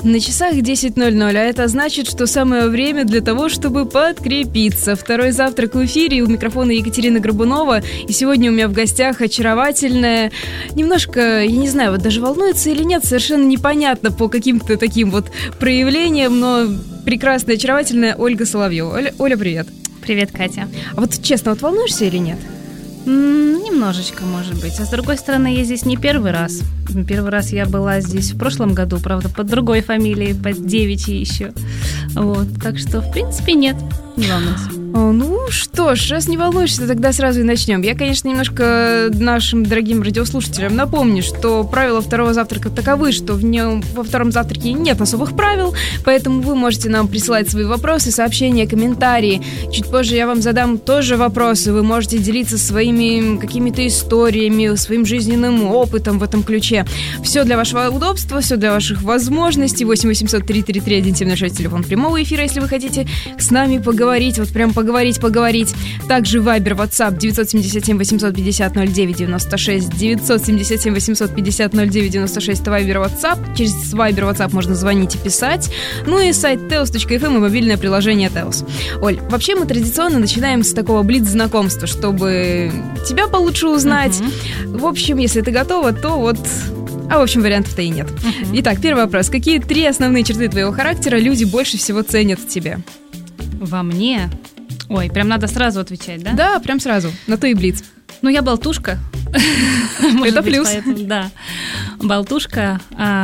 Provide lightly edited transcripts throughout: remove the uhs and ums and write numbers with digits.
На часах 10:00, а это значит, что самое время для того, чтобы подкрепиться. Второй завтрак в эфире, у микрофона Екатерина Горбунова. И сегодня у меня в гостях очаровательная, немножко, я не знаю, вот даже волнуется или нет, совершенно непонятно по каким-то таким вот проявлениям, но прекрасная, очаровательная Ольга Соловьева. Оля, привет. Привет, Катя. А вот честно, вот волнуешься или нет? Немножечко, может быть. А с другой стороны, я здесь не первый раз. Первый раз я была здесь в прошлом году, правда, под другой фамилией, под девичьей еще. Вот. Так что, в принципе, нет, не волнуйся. Ну что ж, раз не волнуешься, тогда сразу и начнем. Я, конечно, немножко нашим дорогим радиослушателям напомню, что правила второго завтрака таковы, что во втором завтраке нет особых правил, поэтому вы можете нам присылать свои вопросы, сообщения, комментарии. Чуть позже я вам задам тоже вопросы. Вы можете делиться своими какими-то историями, своим жизненным опытом в этом ключе. Все для вашего удобства, все для ваших возможностей. 8 800 333 1706, телефон прямого эфира, если вы хотите с нами поговорить, вот прям поговорить. Также Viber, WhatsApp 977 850 09 96, 977 850 09 96, это Viber, WhatsApp. Через Viber, WhatsApp можно звонить и писать. Ну и сайт teos.fm и мобильное приложение Teos. Оль, вообще мы традиционно начинаем с такого блиц-знакомства, чтобы тебя получше узнать. В общем, если ты готова, то вот... в общем, вариантов-то и нет. Итак, первый вопрос. Какие 3 основные черты твоего характера люди больше всего ценят в тебе? Во мне? Ой, прям надо сразу отвечать, да? Да, прям сразу. На то и блиц. Ну, я болтушка. Это плюс. Да, болтушка.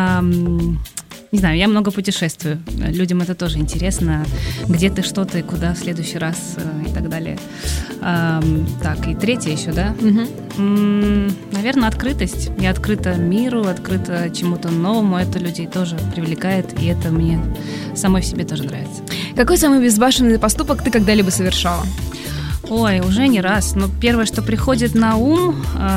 Не знаю, я много путешествую. Людям это тоже интересно. Где ты, что ты, куда в следующий раз и так далее. Так, и третье еще, да? Наверное, открытость. Я открыта миру, открыта чему-то новому. Это людей тоже привлекает, и это мне самой в себе тоже нравится. Какой самый безбашенный поступок ты когда-либо совершала? Ой, уже не раз. Но первое, что приходит на ум,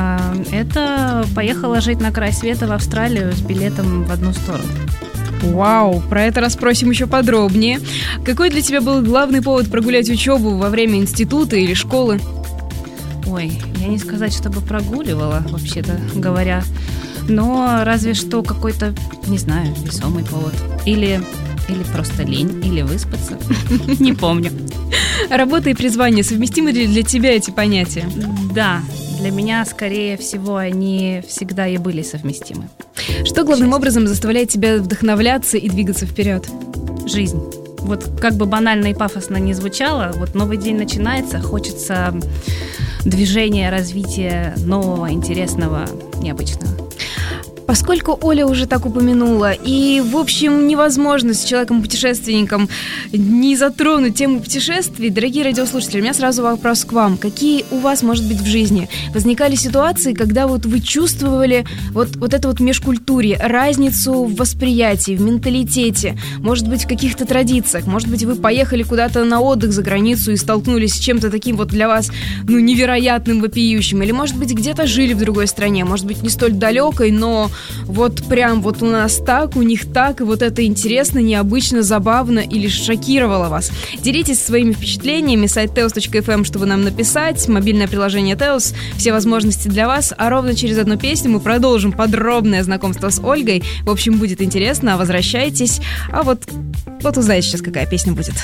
это поехала жить на край света в Австралию с билетом в одну сторону. Вау, про это расспросим еще подробнее. Какой для тебя был главный повод прогулять учебу во время института или школы? Ой, я не сказать, чтобы прогуливала, вообще-то говоря. Но разве что какой-то, не знаю, весомый повод. Или просто лень, или выспаться. Не помню. Работа и призвание, совместимы ли для тебя эти понятия? Да, для меня, скорее всего, они всегда и были совместимы. Что главным образом заставляет тебя вдохновляться и двигаться вперед? Жизнь. Вот как бы банально и пафосно не звучало, вот новый день начинается, хочется движения, развития нового, интересного, необычного. Поскольку Оля уже так упомянула, и, в общем, невозможно с человеком-путешественником не затронуть тему путешествий, дорогие радиослушатели, у меня сразу вопрос к вам. Какие у вас, может быть, в жизни возникали ситуации, когда вот вы чувствовали вот это вот межкультурье, разницу в восприятии, в менталитете, может быть, в каких-то традициях, может быть, вы поехали куда-то на отдых за границу и столкнулись с чем-то таким вот для вас, невероятным, вопиющим, или, может быть, где-то жили в другой стране, может быть, не столь далекой, но вот прям вот у нас так, у них так, и вот это интересно, необычно, забавно или шокировало вас. Делитесь своими впечатлениями, сайт teos.fm, чтобы нам написать, мобильное приложение Teos, все возможности для вас, а ровно через одну песню мы продолжим подробное знакомство с Ольгой. В общем, будет интересно, возвращайтесь, а вот узнаете сейчас, какая песня будет.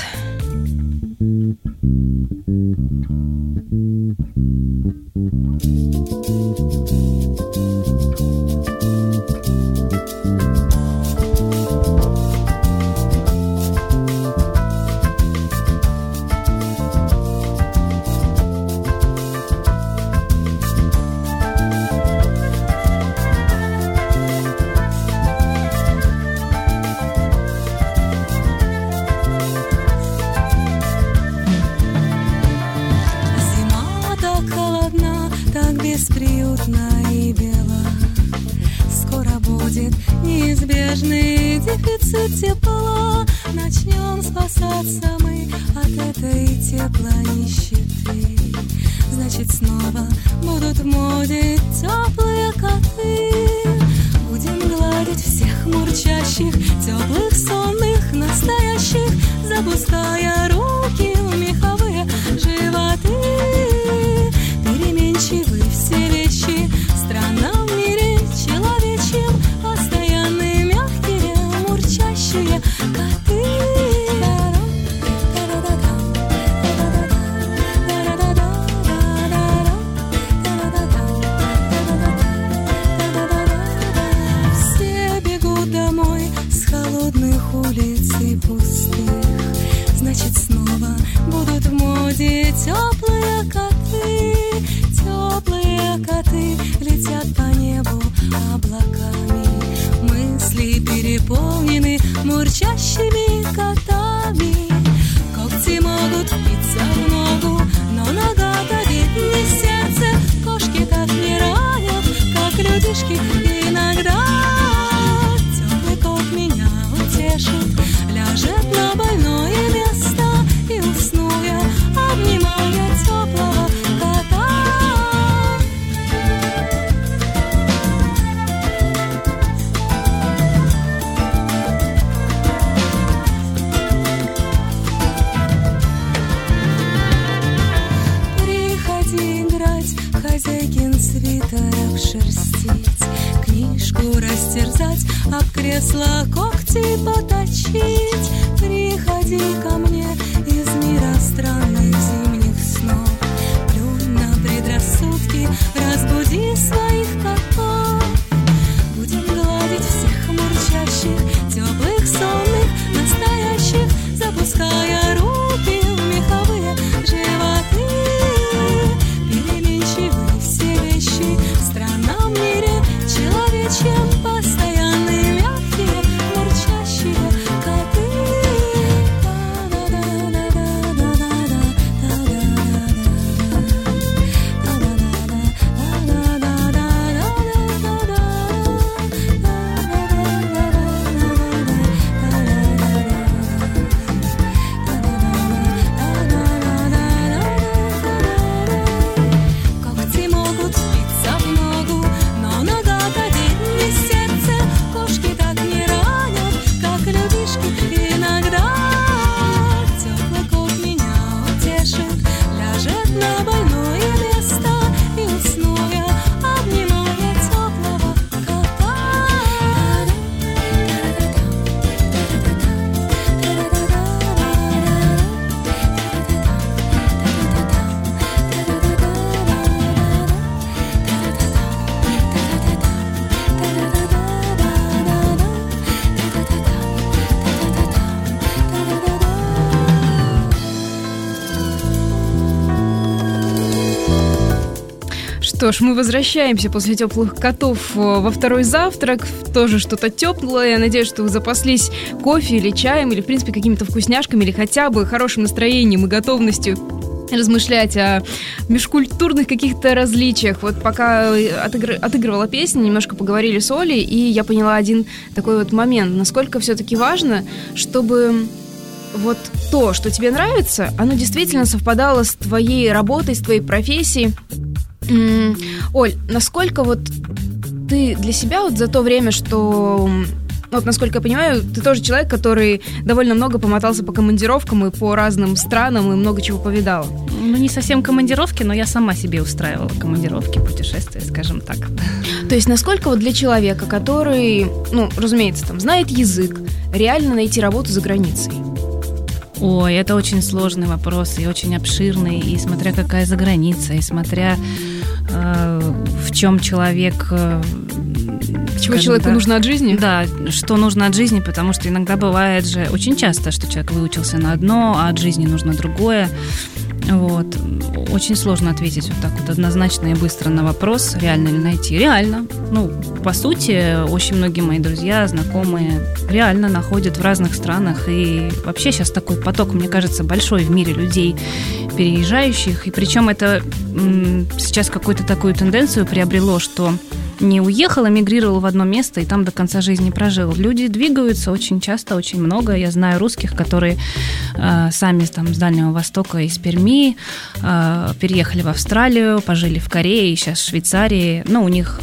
Неизбежный дефицит тепла. Начнем спасаться мы от этой теплой нищеты. Значит, снова будут в моде теплые коты. Будем гладить всех мурчащих, теплых, сонных, настоящих, запуская руки в меховые животы. Переменчивы все вещи, страна в мире человечьем, постоянные, мягкие, мурчащие. мурчащие коты. Все бегут домой с холодных улиц и пустых. Значит, снова будут в моде теплые коты. Теплые коты летят по небу облаками. Мысли переполнены мурчащими котами. Когти могут впиться в ногу, но нога-то ведь не сердце. Кошки так не ранят, как людишки иногда. Теплый кот меня утешит, ляжет на больное место, и усну я, обнимая теплого кота. Приходи играть, хозяйкин свитер обшерстить, книжку растерзать, об кресло когти поточить. Приходи ко мне из мира странных зимних снов, плюнь на предрассудки, разбуди своих котов. Будем гладить всех мурчащих, теплых, сонных, настоящих, запуская руки в меховые животы. Переменчивы все вещи в странном мире человечьем, постоянные мягкие мурчащие коты. Когти могут впиться в ногу, но нога-то ведь не сердце. Кошки так не ранят, как людишки иногда. Теплый кот меня утешит, ляжет на больное место, и усну я, обнимая теплого кота. Что ж, мы возвращаемся после теплых котов во второй завтрак. Тоже что-то теплое. Я надеюсь, что вы запаслись кофе или чаем, или, в принципе, какими-то вкусняшками, или хотя бы хорошим настроением и готовностью размышлять о межкультурных каких-то различиях. Вот пока отыгрывала песню, немножко поговорили с Олей, и я поняла один такой вот момент. Насколько все-таки важно, чтобы вот то, что тебе нравится, оно действительно совпадало с твоей работой, с твоей профессией. Оль, насколько вот ты для себя вот за то время, что... Вот, насколько я понимаю, ты тоже человек, который довольно много помотался по командировкам и по разным странам, и много чего повидал. Ну, не совсем командировки, но я сама себе устраивала командировки, путешествия, скажем так. То есть, насколько вот для человека, который, ну, разумеется, там, знает язык, реально найти работу за границей? Ой, это очень сложный вопрос и очень обширный, и смотря какая за граница, и смотря в чем человек... Чего человеку нужно от жизни? Да, что нужно от жизни, потому что иногда бывает же, очень часто, что человек выучился на одно, а от жизни нужно другое. Вот. Очень сложно ответить вот так вот однозначно и быстро на вопрос, реально ли найти. Реально. Ну, по сути, очень многие мои друзья, знакомые реально находят в разных странах. И вообще сейчас такой поток, мне кажется, большой в мире людей, переезжающих. И причем это сейчас какую-то такую тенденцию приобрело, что не уехал, эмигрировал в одно место и там до конца жизни прожил. Люди двигаются очень часто, очень много. Я знаю русских, которые сами там с Дальнего Востока, из Перми, переехали в Австралию, пожили в Корее, сейчас в Швейцарии. Ну, у них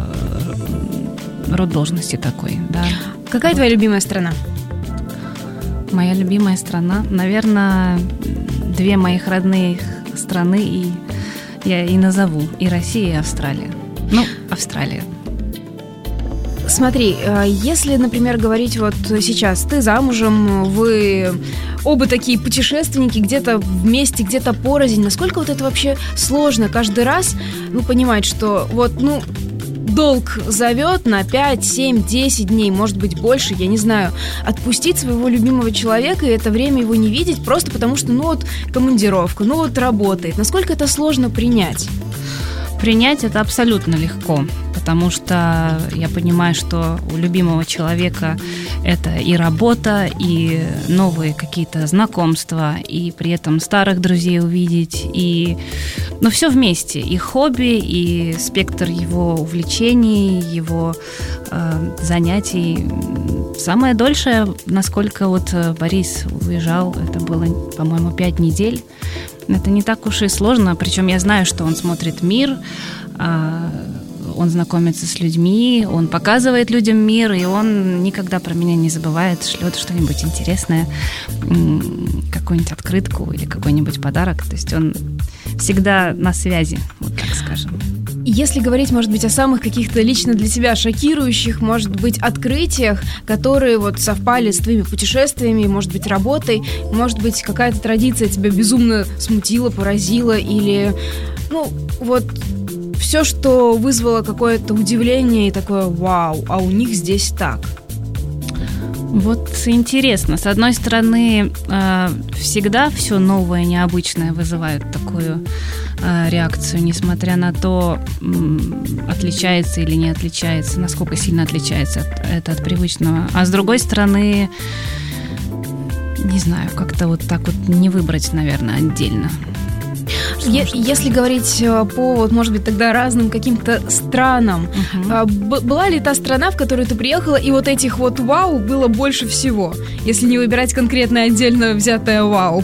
род должности такой, да. Какая твоя любимая страна? Моя любимая страна? Наверное, две моих родных страны, и я и назову. И Россия, и Австралия. Ну, Австралия. Смотри, если, например, говорить вот сейчас, ты замужем, вы оба такие путешественники, где-то вместе, где-то порознь, насколько вот это вообще сложно каждый раз, понимать, что вот, долг зовет на 5, 7, 10 дней, может быть, больше, я не знаю, отпустить своего любимого человека и это время его не видеть просто потому, что, командировка, работает. Насколько это сложно принять? Принять это абсолютно легко, потому что я понимаю, что у любимого человека это и работа, и новые какие-то знакомства, и при этом старых друзей увидеть, но все вместе, и хобби, и спектр его увлечений, его занятий. Самое дольшее, насколько Борис уезжал, это было, по-моему, 5 недель. Это не так уж и сложно, причем я знаю, что он смотрит мир, он знакомится с людьми, он показывает людям мир, и он никогда про меня не забывает, шлет что-нибудь интересное, какую-нибудь открытку или какой-нибудь подарок. То есть он всегда на связи, вот так скажем. Если говорить, может быть, о самых каких-то лично для тебя шокирующих, может быть, открытиях, которые совпали с твоими путешествиями, может быть, работой, может быть, какая-то традиция тебя безумно смутила, поразила, или, все, что вызвало какое-то удивление и такое «Вау, а у них здесь так». Вот интересно. С одной стороны, всегда все новое, необычное вызывает такую реакцию, несмотря на то, отличается или не отличается, насколько сильно отличается это от привычного. А с другой стороны, не знаю, как-то так не выбрать, наверное, отдельно. Если говорить по, может быть, тогда разным каким-то странам, была ли та страна, в которую ты приехала, и этих вау было больше всего, если не выбирать конкретно отдельно взятое вау?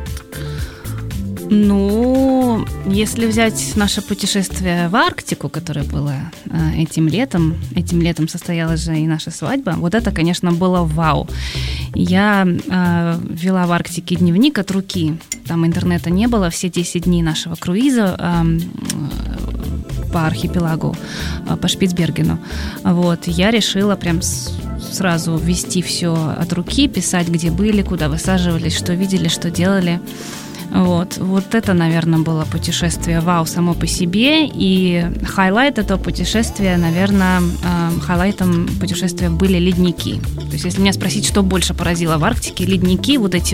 Если взять наше путешествие в Арктику, которое было этим летом состоялась же и наша свадьба, это, конечно, было вау. Я вела в Арктике дневник от руки, там интернета не было, все 10 дней нашего круиза по архипелагу, по Шпицбергену. Я решила прям сразу вести все от руки, писать, где были, куда высаживались, что видели, что делали. Вот это, наверное, было путешествие вау само по себе, и хайлайт этого путешествия, наверное, хайлайтом путешествия были ледники. То есть, если меня спросить, что больше поразило в Арктике, ледники, эти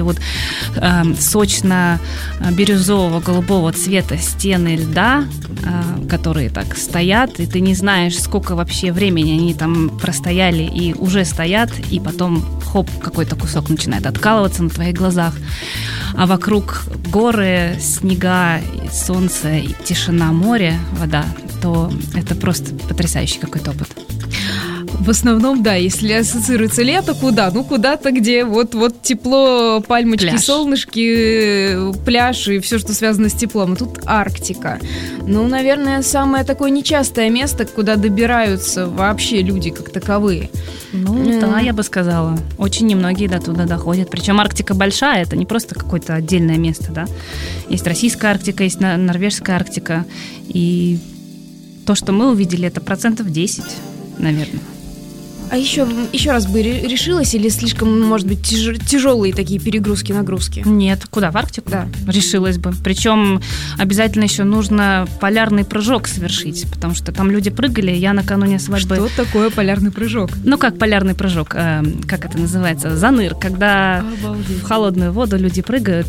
сочно-бирюзового голубого цвета стены льда, которые так стоят, и ты не знаешь, сколько вообще времени они там простояли и уже стоят, и потом, хоп, какой-то кусок начинает откалываться на твоих глазах, а вокруг горы, снега, солнце, тишина, море, вода, то это просто потрясающий какой-то опыт. В основном, да, если ассоциируется лето, куда? Куда-то, где тепло, пальмочки, пляж. Солнышки, пляж и все, что связано с теплом. А тут Арктика. Наверное, самое такое нечастое место, куда добираются вообще люди как таковые. Да, я бы сказала. Очень немногие до туда доходят. Причем Арктика большая, это не просто какое-то отдельное место, да. Есть российская Арктика, есть норвежская Арктика. И то, что мы увидели, это 10%, наверное. А еще раз бы решилась или слишком, может быть, тяжелые такие перегрузки-нагрузки? Нет, куда, в Арктику? Да. Решилась бы. Причем обязательно еще нужно полярный прыжок совершить, потому что там люди прыгали, я накануне свадьбы... Что такое полярный прыжок? Как полярный прыжок, как это называется? Заныр, когда в холодную воду люди прыгают...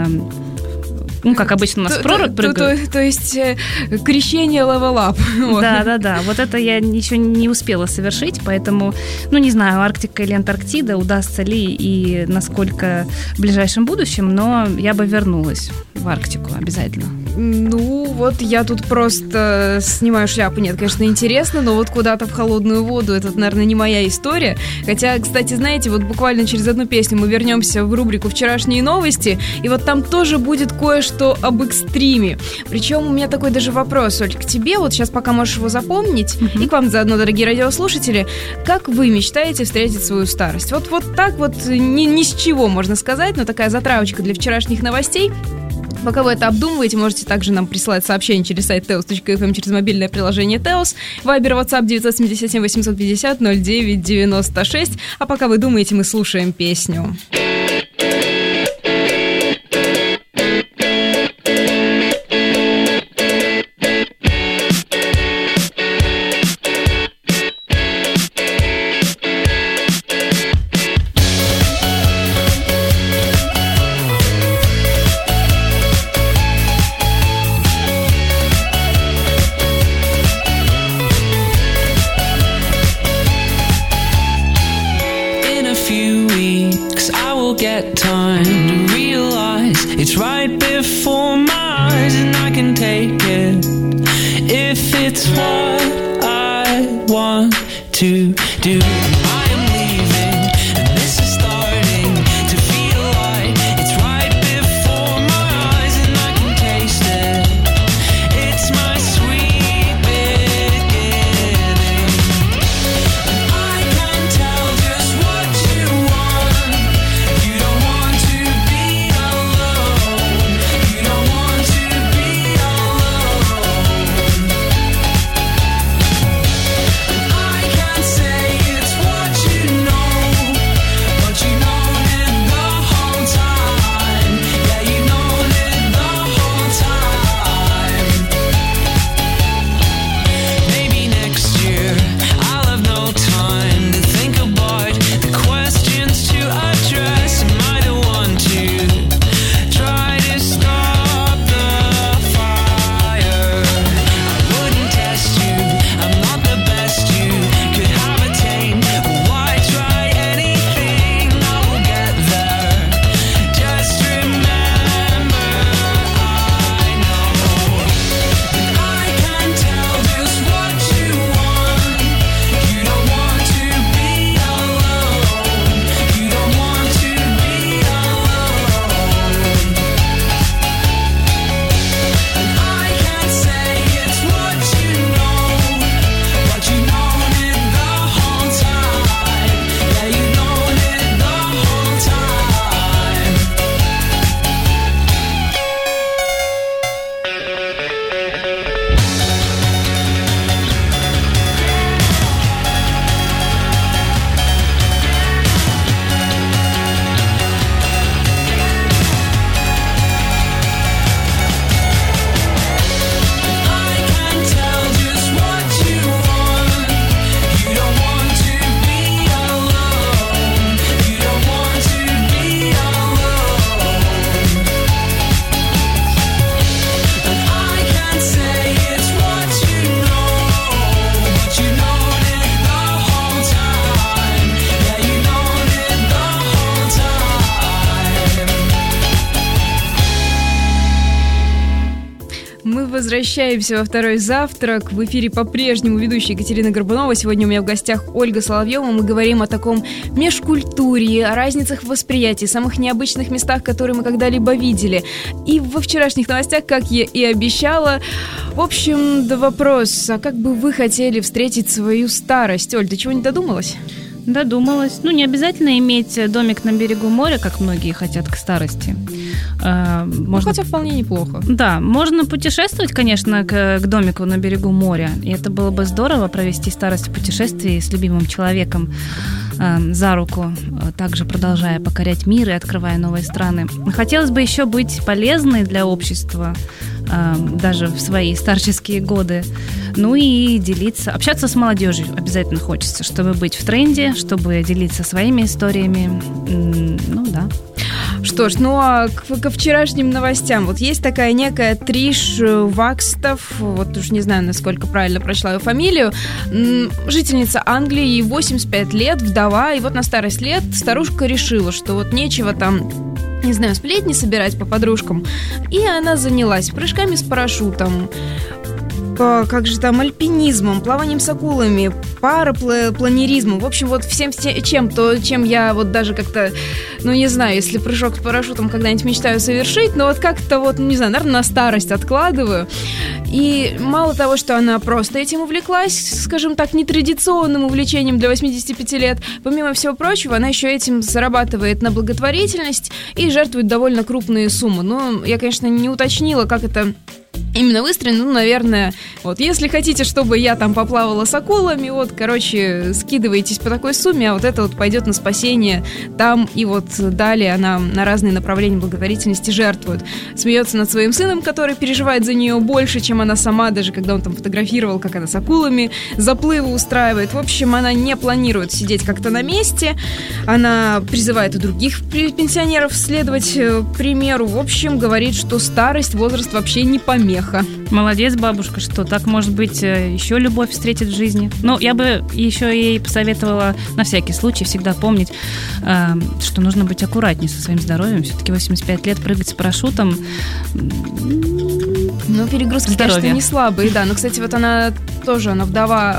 как обычно у нас пророк прыгают. То есть крещение левел-ап. Да. Вот это я еще не успела совершить, поэтому, не знаю, Арктика или Антарктида, удастся ли и насколько в ближайшем будущем, но я бы вернулась в Арктику обязательно. Я тут просто снимаю шляпу. Нет, конечно, интересно, но куда-то в холодную воду, это, наверное, не моя история. Хотя, кстати, знаете, буквально через одну песню мы вернемся в рубрику «Вчерашние новости», и там тоже будет кое-что об экстриме. Причем у меня такой даже вопрос, Оль, к тебе, сейчас пока можешь его запомнить, и к вам заодно, дорогие радиослушатели, как вы мечтаете встретить свою старость? Так ни с чего, можно сказать, но такая затравочка для вчерашних новостей. Пока вы это обдумываете, можете также нам присылать сообщение через сайт teos.fm, через мобильное приложение Teos, Вайбер, WhatsApp 977 850 0996. А пока вы думаете, мы слушаем песню. Get time to realize it's right before my eyes, and I can take it if it's what I want to do. I am leaving, and this is starting to feel like it's right before my eyes, and I can taste it. It's my sweet beginning, and I can tell just what you want. You don't want to be alone. You don't want to be alone. And I can say it's what you know, but you known it the whole time. Yeah, you known it the whole time. Maybe next year I'll have no time to think about the questions to address. Am I the one to try to stop the fire? I wouldn't test you, I'm not the best you could have attained. Why try anything? I will get there. Just remember, I know that I can tell just what you want. You don't want to be alone. You don't want to be alone. And I can say it's what you know, but you known it the whole time. Yeah, you known it the whole time. I can tell just what you want. You don't want to be alone. You don't want to be alone. And I can say it's what you know, but you known it the whole time. Yeah, you known it the whole time. Мы возвращаемся во второй завтрак. В эфире по-прежнему ведущая Екатерина Горбунова. Сегодня у меня в гостях Ольга Соловьева. Мы говорим о таком межкультуре, о разницах в восприятии, самых необычных местах, которые мы когда-либо видели. И во вчерашних новостях, как я и обещала, в общем, да вопрос, а как бы вы хотели встретить свою старость? Оль, ты чего не додумалась? Додумалась. Не обязательно иметь домик на берегу моря, как многие хотят к старости. Можно... Хотя вполне неплохо. Да, можно путешествовать, конечно, к домику на берегу моря. И это было бы здорово провести старость в путешествии с любимым человеком за руку, также продолжая покорять мир и открывая новые страны. Хотелось бы еще быть полезной для общества, даже в свои старческие годы. И делиться, общаться с молодежью обязательно хочется, чтобы быть в тренде, чтобы делиться своими историями. Да. Что ж, а ко вчерашним новостям. Вот есть такая некая Триш Вакстов, вот уж не знаю, насколько правильно прочла ее фамилию, жительница Англии, ей 85 лет, вдова, и вот на старость лет старушка решила, что вот нечего там, не знаю, сплетни собирать по подружкам, и она занялась прыжками с парашютом. как же там, альпинизмом, плаванием с акулами, парапланеризмом. В общем, вот всем чем я вот даже как-то, ну, не знаю, если прыжок с парашютом когда-нибудь мечтаю совершить, но вот как-то вот, не знаю, наверное, на старость откладываю. И мало того, что она просто этим увлеклась, скажем так, нетрадиционным увлечением для 85 лет, помимо всего прочего, она еще этим зарабатывает на благотворительность и жертвует довольно крупные суммы. Но я, конечно, не уточнила, как это именно выстроено, ну, наверное, вот, если хотите, чтобы я там поплавала с акулами, вот, короче, скидываетесь по такой сумме, а вот это вот пойдет на спасение там, и вот далее она на разные направления благотворительности жертвует. Смеется над своим сыном, который переживает за нее больше, чем она сама, даже когда он там фотографировал, как она с акулами заплывы устраивает. В общем, она не планирует сидеть как-то на месте, она призывает и других пенсионеров следовать примеру. В общем, говорит, что старость, возраст вообще не помеха. Молодец, бабушка, что так, может быть, еще любовь встретит в жизни. Но я бы еще ей посоветовала на всякий случай всегда помнить, что нужно быть аккуратнее со своим здоровьем. Все-таки 85 лет прыгать с парашютом. Ну, перегрузки, здоровье, конечно, не слабые, да. Но, кстати, вот она вдова.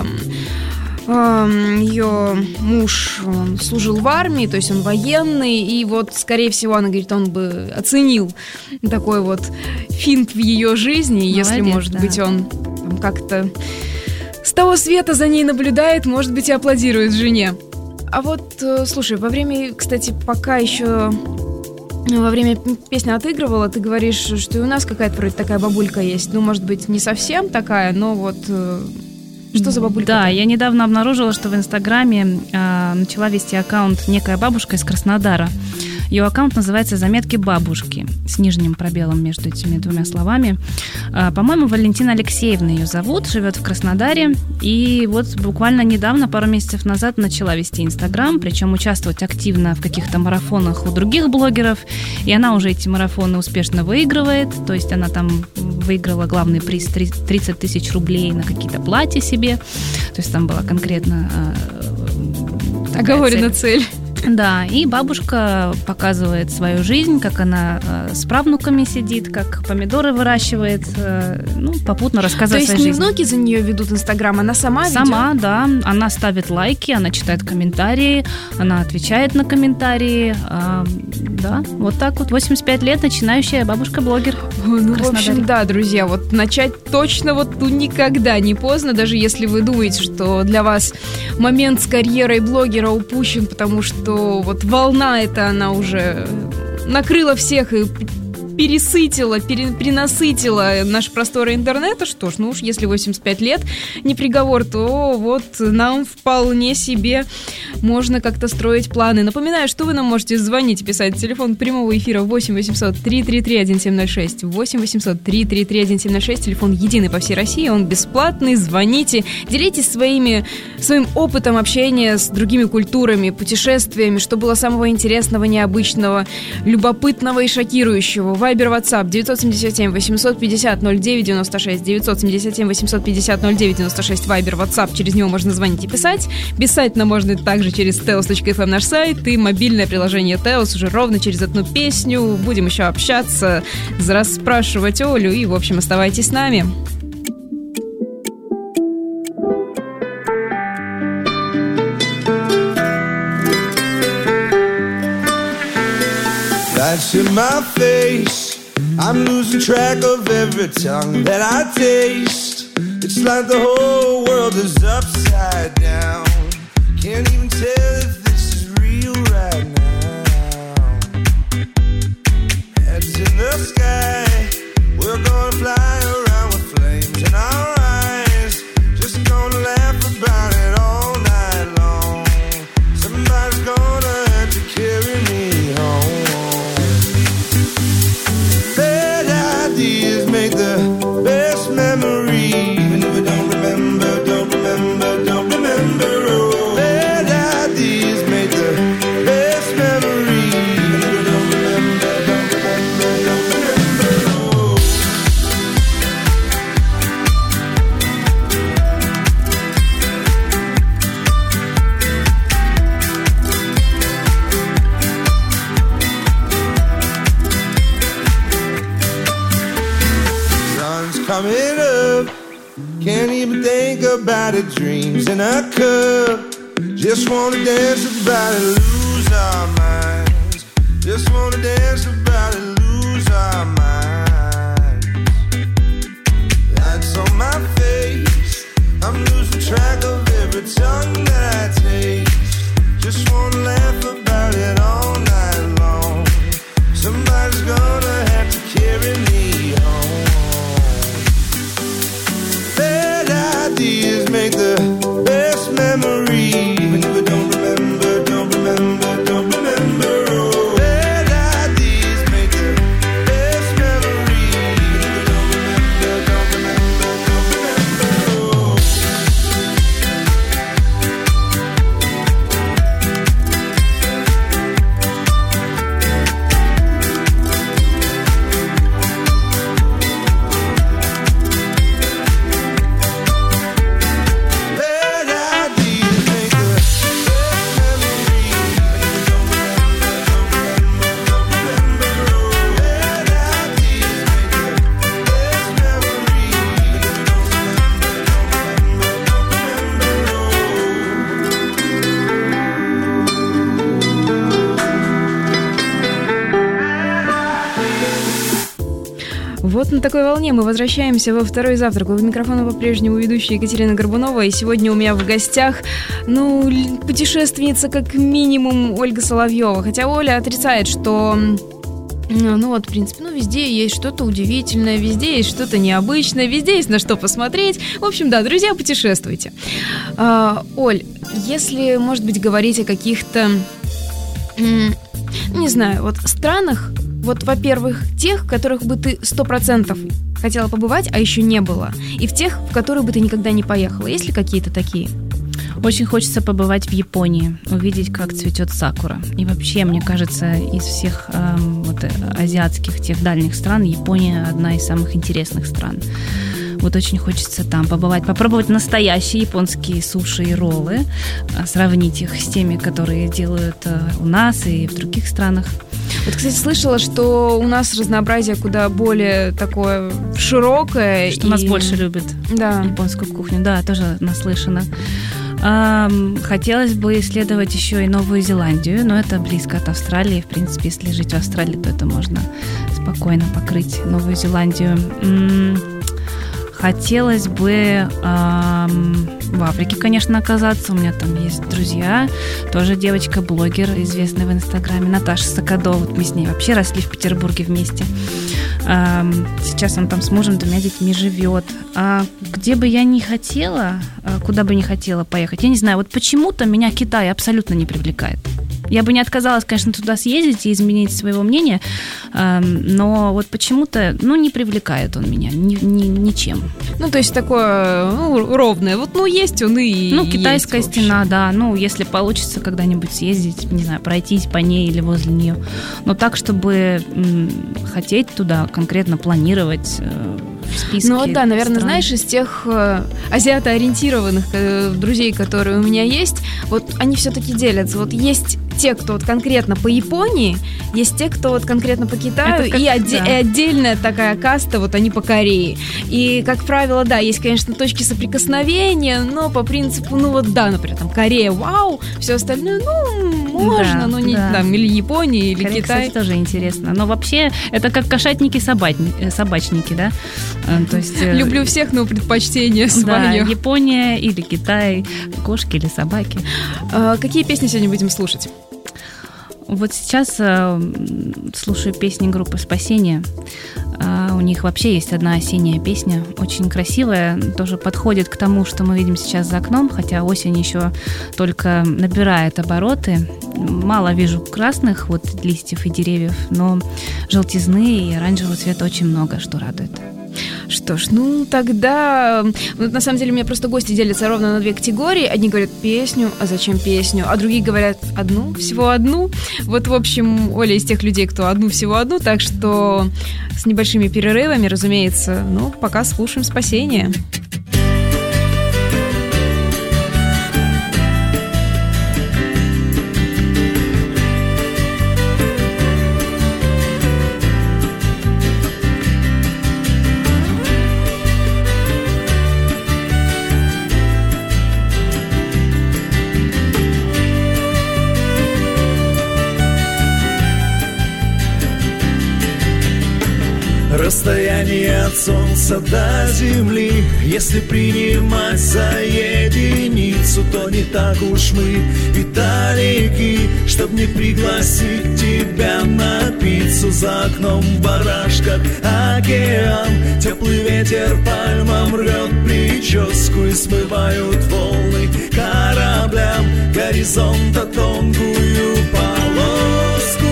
Ее муж служил в армии, то есть он военный, и вот, скорее всего, она говорит, он бы оценил такой вот финт в ее жизни, молодец, если, может быть, он там как-то с того света за ней наблюдает, может быть, и аплодирует жене. А вот, слушай, кстати, пока еще во время песни отыгрывала, ты говоришь, что и у нас какая-то вроде такая бабулька есть, ну, может быть, не совсем такая, но вот... Что за бабулька? Да, я недавно обнаружила, что в Инстаграме начала вести аккаунт некая бабушка из Краснодара. Ее аккаунт называется «Заметки бабушки» с нижним пробелом между этими двумя словами. По-моему, Валентина Алексеевна ее зовут, живет в Краснодаре. И вот буквально недавно, пару месяцев назад, начала вести Инстаграм, причем участвовать активно в каких-то марафонах у других блогеров. И она уже эти марафоны успешно выигрывает. То есть она там выиграла главный приз 30 тысяч рублей на какие-то платья себе. То есть там была конкретно оговорена цель. Да, и бабушка показывает свою жизнь, как она с правнуками сидит, как помидоры выращивает, ну, попутно рассказывает о своей жизни. То есть не внуки за нее ведут Инстаграм, она сама ведет? Сама, да. Она ставит лайки, она читает комментарии, она отвечает на комментарии. Да, вот так вот. 85 лет, начинающая бабушка-блогер. Ну, в общем, да, друзья, вот начать точно вот никогда не поздно, даже если вы думаете, что для вас момент с карьерой блогера упущен, потому что вот волна эта, она уже накрыла всех и пересытила, перенасытила наши просторы интернета. Что ж, ну уж если 85 лет не приговор, то вот нам вполне себе можно как-то строить планы. Напоминаю, что вы нам можете звонить и писать. Телефон прямого эфира 8 800 333 1706. 8 800 333 1706. Телефон единый по всей России, он бесплатный. Звоните, делитесь своим опытом общения с другими культурами, путешествиями, что было самого интересного, необычного, любопытного и шокирующего. Вайбер, WhatsApp 977 850 0996, 977 850 0996, Вайбер, WhatsApp, через него можно звонить и писать. Писать нам можно также через teos.fm наш сайт и мобильное приложение Teos. Уже ровно через одну песню будем еще общаться, расспрашивать Олю и, в общем, оставайтесь с нами. Lights in my face, I'm losing track of every tongue that I taste. It's like the whole world is upside down. Can't even tell if this is real right now. Heads in the sky, we're gonna fly around with flames in our eyes. Just gonna laugh about it all night long. Somebody's gonna have to carry me home. Make the best memory. Even if I don't remember, don't remember, don't remember. Oh, bad ideas make the best memory. Even if I don't remember, don't remember, don't remember. Oh. Coming up, Can't even think about it. Dreams in a cup. Just wanna dance about it, lose our minds. Just wanna dance about it, lose our minds. Lights on my face, I'm losing track of every tongue that I taste. Just wanna laugh about it all night long. Somebody's gonna have to carry me home. Bad ideas make the best memories. Even if I don't remember, don't remember, don't remember. Oh, bad ideas make the best memories. Even if I don't remember, don't remember, don't remember. Oh. Bad ideas make the best memories. Don't remember, don't remember, don't remember. Oh, bad ideas make the best memories. Don't remember, don't remember, don't remember. Вот на такой волне мы возвращаемся во второй завтрак. У микрофона по-прежнему ведущая Екатерина Горбунова. И сегодня у меня в гостях, путешественница как минимум Ольга Соловьева. Хотя Оля отрицает, что... в принципе, везде есть что-то удивительное, везде есть что-то необычное, везде есть на что посмотреть. В общем, да, друзья, путешествуйте. Оль, если, может быть, говорить о каких-то, странах, во-первых, тех, в которых бы ты 100% хотела побывать, а еще не было, и в тех, в которые бы ты никогда не поехала. Есть ли какие-то такие? Очень хочется побывать в Японии, увидеть, как цветет сакура. И вообще, мне кажется, из всех азиатских, тех дальних стран, Япония одна из самых интересных стран. Вот очень хочется там побывать, попробовать настоящие японские суши и роллы, сравнить их с теми, которые делают у нас и в других странах. Вот, кстати, слышала, что у нас разнообразие куда более такое широкое. Что нас больше любят японскую кухню. Да, тоже наслышана. Хотелось бы исследовать еще и Новую Зеландию, но это близко от Австралии. В принципе, если жить в Австралии, то это можно спокойно покрыть Новую Зеландию. Хотелось бы в Африке, конечно, оказаться. У меня там есть друзья. Тоже девочка-блогер, известная в Инстаграме, Наташа Сокодова. Вот мы с ней вообще росли в Петербурге вместе. Сейчас он там с мужем, 2 детьми живет. Где бы я ни хотела, куда бы ни хотела поехать, я не знаю, вот почему-то меня Китай абсолютно не привлекает. Я бы не отказалась, конечно, туда съездить и изменить своего мнения, но вот почему-то, не привлекает он меня ничем. То есть такое, ровное. Есть он и китайская есть, стена, да. Если получится когда-нибудь съездить, не знаю, пройтись по ней или возле нее. Но так, чтобы хотеть туда конкретно планировать в списке наверное, стран. знаешь, из тех азиатоориентированных друзей, которые у меня есть, они все-таки делятся. Есть те, кто конкретно по Японии, есть те, кто конкретно по Китаю, и отдельная такая каста, они по Корее. И, как правило, да, есть, конечно, точки соприкосновения, но по принципу, например, там Корея, вау, все остальное, можно, но не там, или Япония, или Корея, Китай. Кстати, тоже интересно. Но вообще, это как кошатники-собачники, да? То есть, люблю всех, но предпочтение свое. Да, Япония или Китай, кошки или собаки. Какие песни сегодня будем слушать? Вот сейчас слушаю песни группы «Спасение». У них вообще есть одна осенняя песня, очень красивая, тоже подходит к тому, что мы видим сейчас за окном, хотя осень еще только набирает обороты. Мало вижу красных листьев и деревьев, но желтизны и оранжевого цвета очень много, что радует. Что ж, тогда... на самом деле, у меня просто гости делятся ровно на 2 категории. Одни говорят песню, а зачем песню? А другие говорят всего одну. В общем, Оля из тех людей, кто всего одну. Так что с небольшими перерывами, разумеется, пока слушаем «Спасение». Расстояние от солнца до земли, если принимать за единицу, то не так уж мы и далеки, чтоб не пригласить тебя на пиццу. За окном бараш, как океан, теплый ветер пальмам рвет прическу и смывают волны кораблям горизонта тонкую полоску.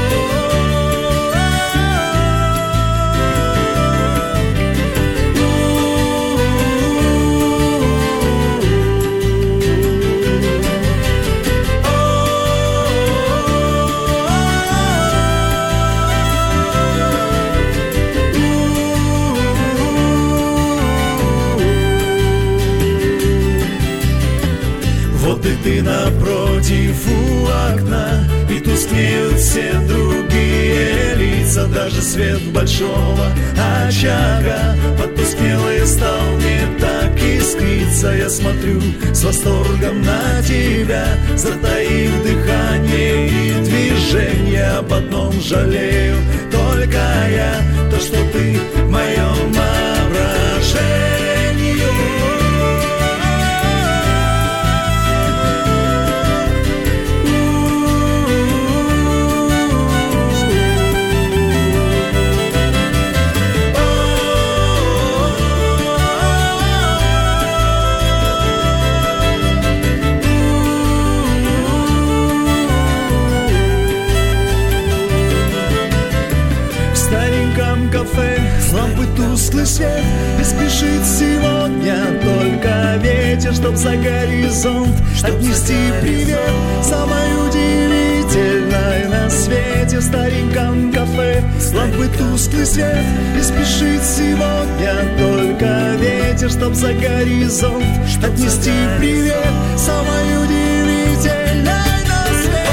Вот и ты напротив у окна, и тускнеют все другие лица. Даже свет большого очага потускнел и стал не так искриться. Я смотрю с восторгом на тебя, затаив дыхание и движение. Об одном жалею только я, то, что ты в моем воображении. Кафе, лампы тусклый свет, и спешит сегодня только ветер, чтоб за горизонт отнести привет самой удивительной на свете. В стареньком кафе лампы тусклый свет, и спешит сегодня только ветер, чтоб за горизонт отнести привет самой удивительной на свете.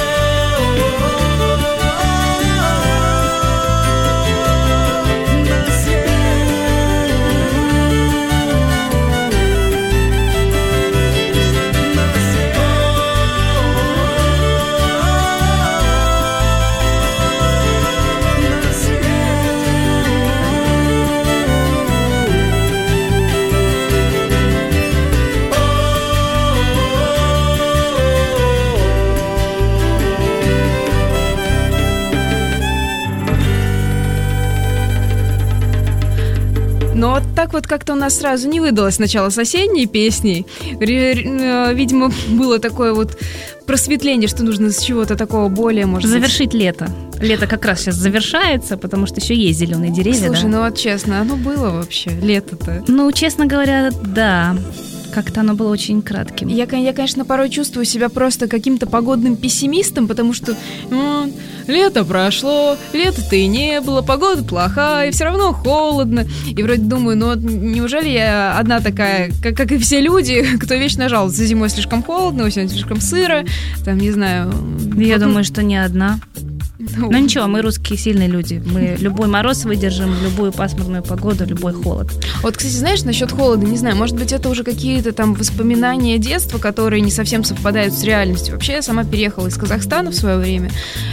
Но так вот как-то у нас сразу не выдалось начало с осенней песней. Видимо, было такое вот просветление, что нужно с чего-то такого более, может завершить лето. Лето как раз сейчас завершается, потому что еще есть зеленые деревья. Слушай, да? ну вот честно, оно было вообще, лето-то? Ну, честно говоря, да. Как-то оно было очень кратким. Я, конечно, порой чувствую себя просто каким-то погодным пессимистом, потому что лето прошло, лета-то и не было, погода плохая, и все равно холодно. И вроде думаю, ну неужели я одна такая, как и все люди, кто вечно жалуется, зимой слишком холодно, осенью слишком сыро, там, не знаю. Я думаю, что не одна. Ну ничего, мы русские сильные люди. Мы любой мороз выдержим, любую пасмурную погоду, любой холод. Вот, кстати, знаешь, насчет холода, не знаю, может быть, это уже какие-то там воспоминания детства, которые не совсем совпадают с реальностью. Вообще, я сама переехала из Казахстана в свое время,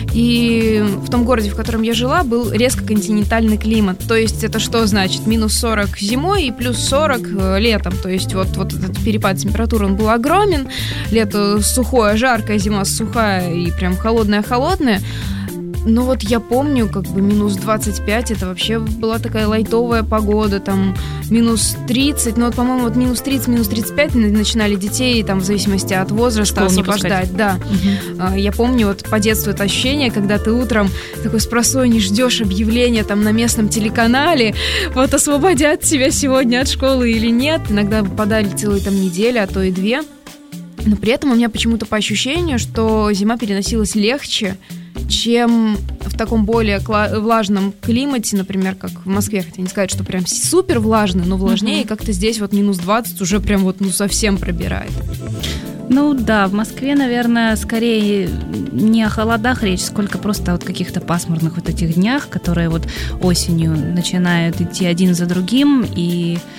и в том городе, в котором я жила, был резко континентальный климат. То есть это что значит? Минус 40 зимой и плюс 40 летом. То есть вот этот перепад температуры, он был огромен. Лето сухое, жаркое, зима сухая и прям холодная-холодная. Ну вот я помню, как бы минус 25, это вообще была такая лайтовая погода, там минус 30, ну вот, по-моему, вот минус 30, минус 35 начинали детей, там, в зависимости от возраста, освобождать, да. Угу. Я помню вот по детству это ощущение, когда ты утром такой спросонья ждешь объявления там на местном телеканале, вот освободят тебя сегодня от школы или нет, иногда выпадали целые там недели, а то и 2, но при этом у меня почему-то по ощущению, что зима переносилась легче, чем в таком более влажном климате, например, как в Москве, хотя не сказать, что прям супер влажно, но влажнее, и как-то здесь вот минус 20 уже прям вот совсем пробирает. Ну да, в Москве, наверное, скорее не о холодах речь, сколько просто о вот каких-то пасмурных вот этих днях, которые вот осенью начинают идти один за другим, и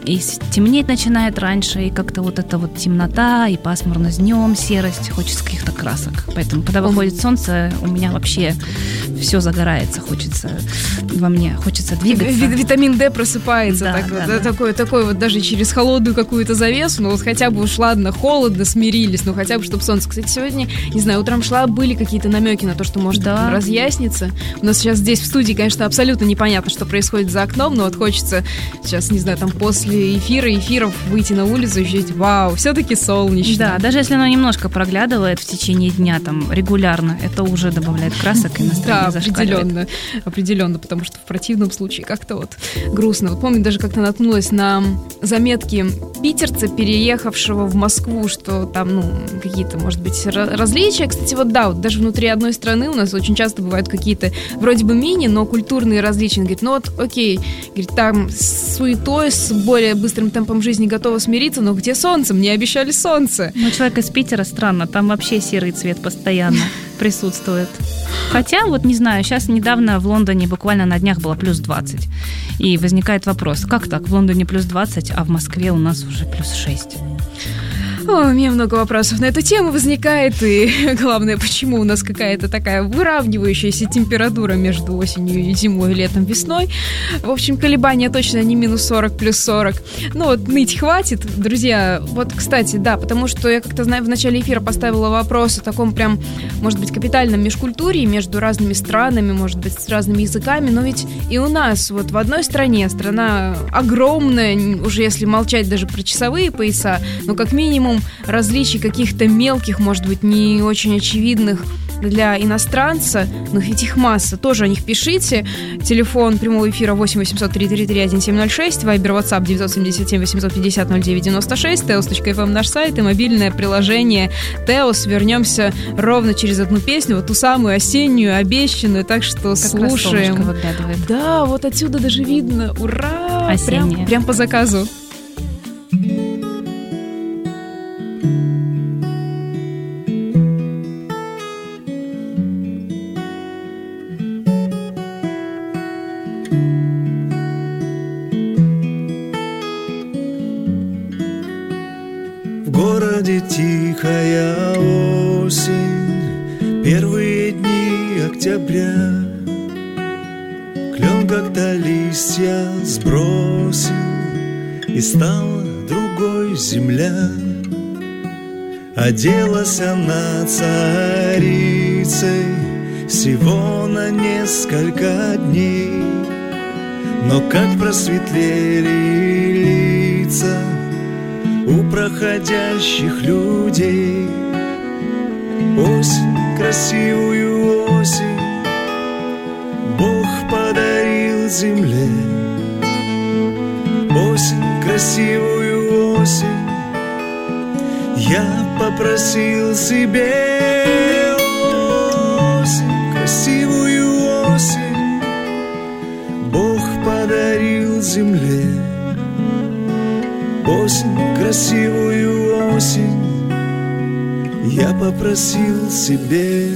и темнеть начинает раньше, и как-то вот эта вот темнота, и пасмурность днем, серость, хочется каких-то красок. Поэтому, когда выходит солнце, у меня вообще все загорается, хочется во мне, хочется двигаться. Витамин D просыпается, Да, так да, вот, да. такой вот даже через холодную какую-то завесу, ну вот хотя бы уж ладно, холодно, смирились, но хотя бы чтобы солнце. Кстати, сегодня, не знаю, утром шла, были какие-то намеки на то, что может Да. разъясниться. У нас сейчас здесь в студии, конечно, абсолютно непонятно, что происходит за окном, но вот хочется сейчас, не знаю, там после эфиров выйти на улицу и ощутить, вау, все-таки солнечно. Да, даже если оно немножко проглядывает в течение дня там регулярно, это уже добавляет красок и настроение Да, зашкаливает. определенно, потому что в противном случае как-то вот грустно. Вот помню, даже как-то наткнулась на заметки питерца, переехавшего в Москву, что там, ну, какие-то, может быть, различия. Кстати, вот да, вот даже внутри одной страны у нас очень часто бывают какие-то вроде бы мини, но культурные различия. Он говорит, ну вот, окей, говорит, там с суетой, с более быстрым темпом жизни готова смириться, но где солнце? Мне обещали солнце. Ну, человек из Питера странно, там вообще серый цвет постоянно присутствует. Хотя, вот не знаю, сейчас недавно в Лондоне буквально на днях было плюс 20. И возникает вопрос, как так, в Лондоне плюс 20, а в Москве у нас уже плюс 6? О, у меня много вопросов на эту тему возникает, и главное, почему у нас какая-то такая выравнивающаяся температура между осенью и зимой, и летом, весной. В общем, колебания точно не минус 40, плюс 40. Ну вот, ныть хватит, друзья. Вот, кстати, да, потому что я как-то, знаю, в начале эфира поставила вопрос о таком прям, может быть, капитальном межкультурье между разными странами, может быть, с разными языками, но ведь и у нас вот в одной стране, страна огромная, уже если молчать даже про часовые пояса, но как минимум различий каких-то мелких, может быть, не очень очевидных для иностранца, но ведь их масса. Тоже о них пишите. Телефон прямого эфира 8 800 333 1706, Вайбер, WhatsApp 977 850 0996, teos.fm наш сайт и мобильное приложение Теос. Вернемся ровно через одну песню, вот ту самую осеннюю, обещанную, так что Как слушаем. раз солнышко выглядывает. Да, вот отсюда даже видно. Ура! Осеннее. Прям по заказу. В городе тихая осень, первые дни октября. Клен как-то листья сбросил, и стала другой земля. Оделась она царицей всего на несколько дней, но как просветлели лица у проходящих людей. Осень, красивую осень, Бог подарил земле. Осень, красивую осень, я попросил себе. Осень, красивую осень, Бог подарил земле. Осень, красивую осень, я попросил себе.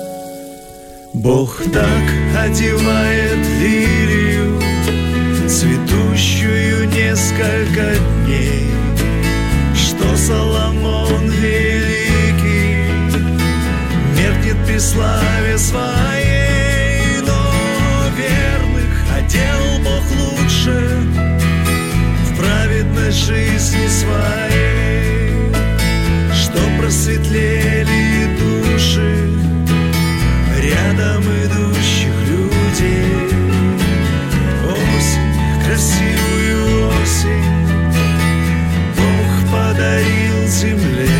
Бог так одевает лилию, цветущую несколько дней, что Соломон великий меркнет при славе своей. Но верных одел Бог лучше в праведность жизни своей, что просветлели души рядом идущих людей. Осень, красивую осень, Бог подарил земле.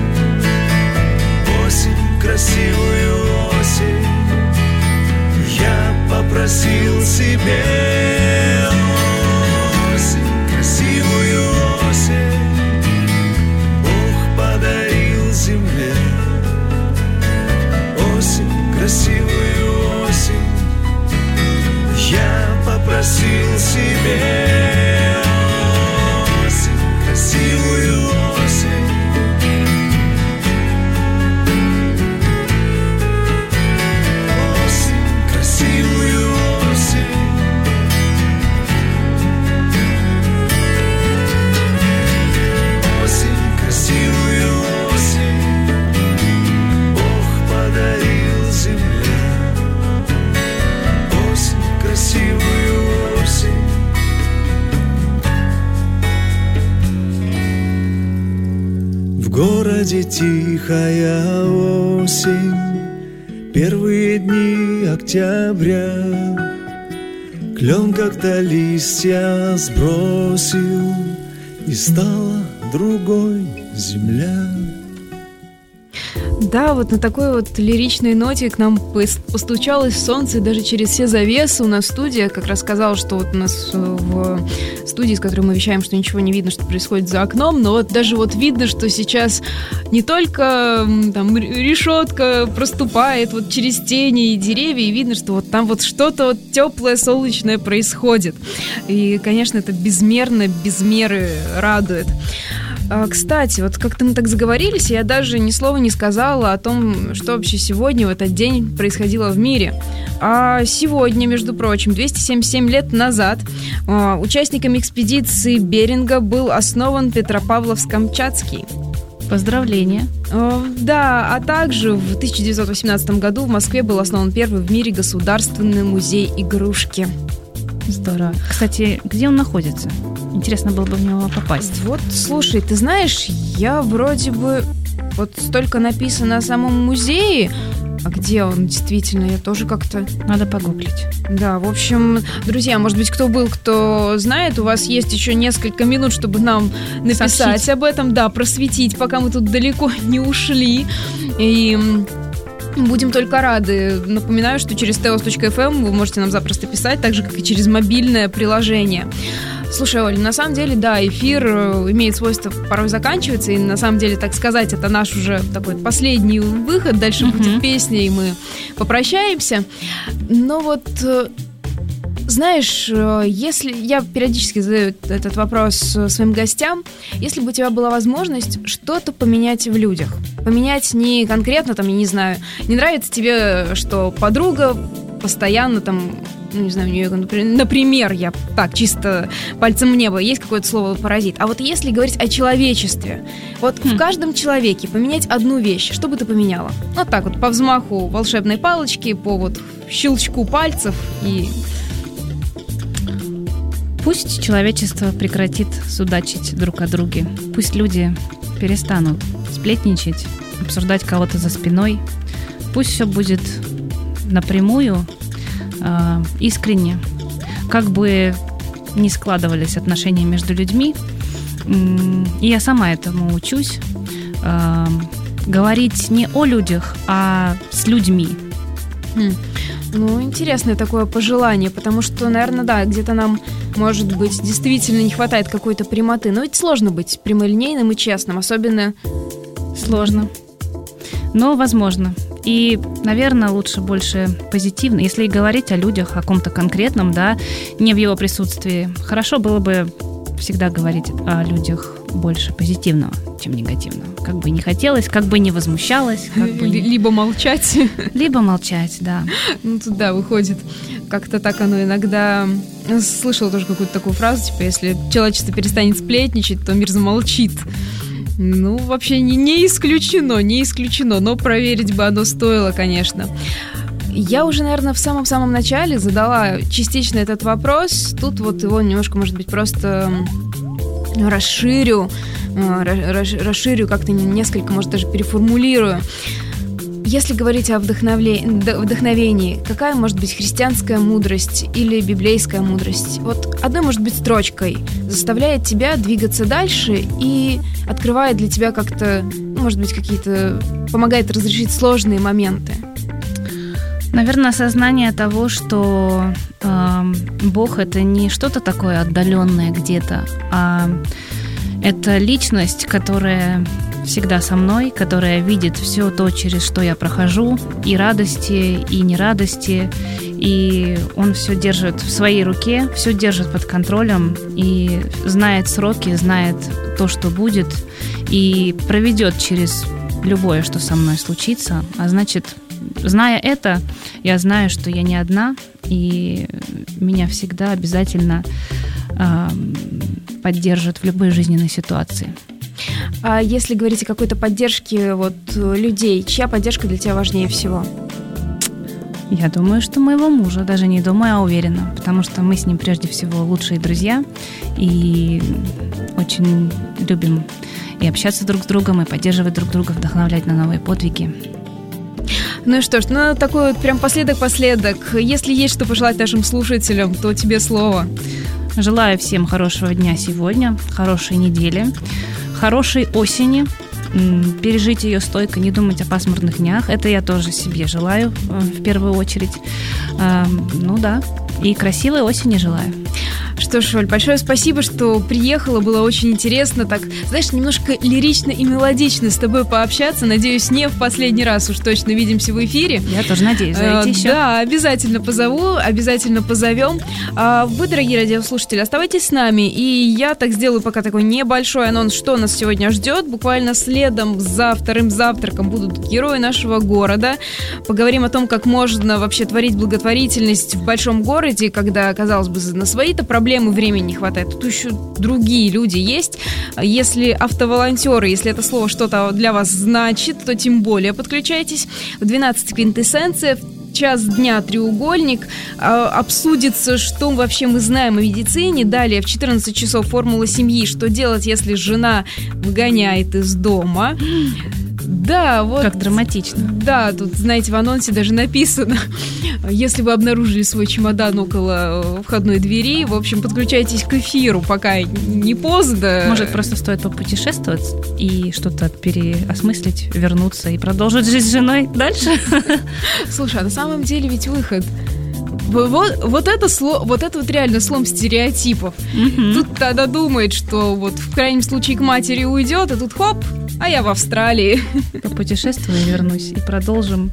Осень, красивую осень, я попросил себе. Осень, красивую осень, Бог подарил земле. Осень, красивую осень, я попросил себе. Осень, красивую осень, осень, красивую осень, приходит тихая осень, первые дни октября. Клен как-то листья сбросил, и стала другой земля. Да, вот на такой вот лиричной ноте к нам постучалось солнце, и даже через все завесы у нас студия как раз сказала, что вот у нас в студии, с которой мы вещаем, что ничего не видно, что происходит за окном, но вот даже вот видно, что сейчас не только там решетка проступает вот через тени и деревья, и видно, что вот там вот что-то вот теплое, солнечное происходит. И, конечно, это безмерно, без меры радует. Кстати, вот как-то мы так заговорились, я даже ни слова не сказала о том, что вообще сегодня в этот день происходило в мире. А сегодня, между прочим, 277 лет назад участниками экспедиции Беринга был основан Петропавловск-Камчатский. Поздравления. Да, а также в 1918 году в Москве был основан первый в мире государственный музей игрушки. Здорово. Кстати, где он находится? Интересно было бы в него попасть. Вот, слушай, ты знаешь, я вроде бы... Вот столько написано о самом музее, а где он действительно, я тоже как-то... Надо погуглить. Да, в общем, друзья, может быть, кто знает, у вас есть еще несколько минут, чтобы нам написать Сообщить об этом, да, просветить, пока мы тут далеко не ушли. И... будем только рады. Напоминаю, что через teos.fm вы можете нам запросто писать, так же, как и через мобильное приложение. Слушай, Оль, на самом деле, да, эфир имеет свойство порой заканчиваться, и на самом деле, так сказать, это наш уже такой последний выход, дальше будет песня, и мы попрощаемся. Но вот... Знаешь, если я периодически задаю этот вопрос своим гостям, если бы у тебя была возможность что-то поменять в людях, поменять не конкретно, там, я не знаю, не нравится тебе, что подруга постоянно там, ну, не знаю, у нее, например, я так чисто пальцем в небо, есть какое-то слово паразит, а вот если говорить о человечестве, вот в каждом человеке поменять одну вещь, что бы ты поменяла? Вот так вот, по взмаху волшебной палочки, по вот щелчку пальцев и... Пусть человечество прекратит судачить друг о друге. Пусть люди перестанут сплетничать, обсуждать кого-то за спиной. Пусть все будет напрямую, искренне. Как бы ни складывались отношения между людьми, и я сама этому учусь, говорить не о людях, а с людьми. Ну, интересное такое пожелание, потому что, наверное, да, где-то нам, может быть, действительно не хватает какой-то прямоты. Но ведь сложно быть прямолинейным и честным, особенно... Сложно, но возможно. И, наверное, лучше больше позитивно. Если и говорить о людях, о ком-то конкретном, да, не в его присутствии, хорошо было бы всегда говорить о людях больше позитивного, чем негативного. Как бы не хотелось, как бы не возмущалась. Как бы Либо молчать. Либо молчать, да. Ну, тут, да, выходит. Как-то так оно иногда... Слышала тоже какую-то такую фразу, типа, если человечество перестанет сплетничать, то мир замолчит. Ну, вообще не исключено, но проверить бы оно стоило, конечно. Я уже, наверное, в самом-самом начале задала частично этот вопрос. Тут вот его немножко, может быть, просто расширю, как-то несколько, может, даже переформулирую. Если говорить о вдохновении, какая может быть христианская мудрость или библейская мудрость? Вот одной, может быть, строчкой заставляет тебя двигаться дальше и открывает для тебя как-то, ну, может быть, какие-то... помогает разрешить сложные моменты. Наверное, осознание того, что Бог — это не что-то такое отдаленное где-то, а это личность, которая всегда со мной, которая видит все то, через что я прохожу, и радости, и нерадости, и Он все держит в своей руке, все держит под контролем, и знает сроки, знает то, что будет, и проведет через любое, что со мной случится. А значит, зная это, я знаю, что я не одна, и меня всегда обязательно поддержат в любой жизненной ситуации. А если говорить о какой-то поддержке вот людей, чья поддержка для тебя важнее всего? Я думаю, что моего мужа, даже не думаю, а уверена, потому что мы с ним прежде всего лучшие друзья и очень любим и общаться друг с другом, и поддерживать друг друга, вдохновлять на новые подвиги. Ну и что ж, ну такой вот прям последок. Если есть что пожелать нашим слушателям, то тебе слово. Желаю всем хорошего дня сегодня, хорошей недели, хорошей осени. Пережить ее стойко, не думать о пасмурных днях. Это я тоже себе желаю в первую очередь. Ну да, и красивой осени желаю. Что ж, Оль, большое спасибо, что приехала, было очень интересно, так, знаешь, немножко лирично и мелодично с тобой пообщаться. Надеюсь, не в последний раз уж точно видимся в эфире. Я тоже надеюсь, зайти еще. Да, обязательно позову, обязательно позовем. Вы, дорогие радиослушатели, оставайтесь с нами, и я так сделаю пока такой небольшой анонс, что нас сегодня ждет. Буквально следом за вторым завтраком будут герои нашего города. Поговорим о том, как можно вообще творить благотворительность в большом городе, когда, казалось бы, на свои-то проблемы времени не хватает. Тут еще другие люди есть. Если автоволонтеры, если это слово что-то для вас значит, то тем более подключайтесь. В 12 квинтэссенция, в час дня треугольник, обсудится, что вообще мы знаем о медицине. Далее в 14 часов формула семьи, что делать, если жена выгоняет из дома. Да, вот. Как драматично. Да, тут, знаете, в анонсе даже написано, если вы обнаружили свой чемодан около входной двери, в общем, подключайтесь к эфиру, пока не поздно. Может, просто стоит попутешествовать и что-то переосмыслить, вернуться и продолжить жизнь с женой дальше? Слушай, а на самом деле ведь выход... Вот это вот реально слом стереотипов. Тут она думает, что вот в крайнем случае к матери уйдет, а тут хоп, а я в Австралии. Попутешествую и вернусь, и продолжим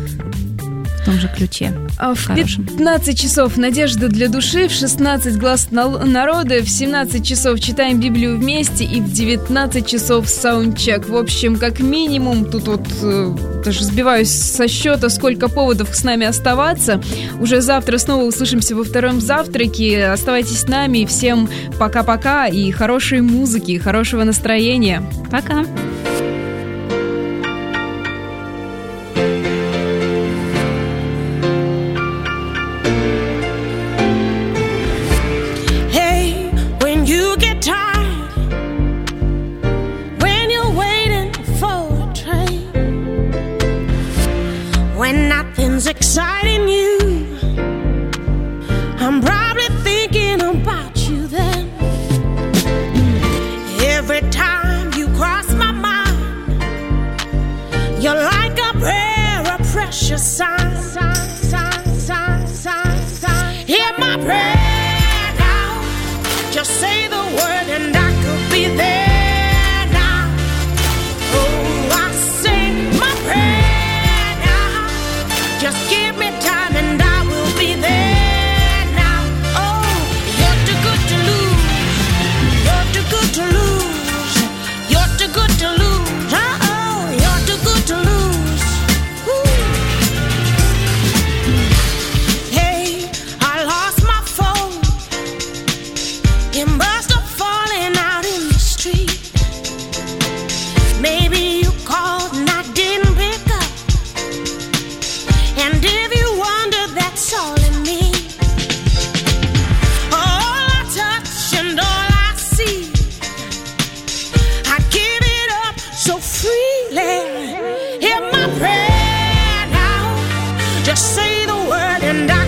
в том же ключе. В 15 часов «Надежда для души», в 16 «Глаз народа», в 17 часов читаем Библию вместе и в 19 часов саундчек. В общем, как минимум, тут вот даже сбиваюсь со счета, сколько поводов с нами оставаться. Уже завтра снова услышимся во втором завтраке. Оставайтесь с нами. Всем пока-пока и хорошей музыки, и хорошего настроения. Пока! Exciting you, I'm probably thinking about you then. Every time you cross my mind, you're like a prayer, a precious sign. Hear my prayer now, just say the word and I could be there now. Oh, I say my prayer. Just give me time and I will be there now. Oh, you're too good to lose. You're too good to lose. You're too good to lose. Oh, you're too good to lose. Ooh. Hey, I lost my phone. It must have fallen out in the street. Maybe you called and I didn't pick up. And if you wonder, that's all in me. All I touch and all I see, I give it up so freely. Hear my prayer now, just say the word and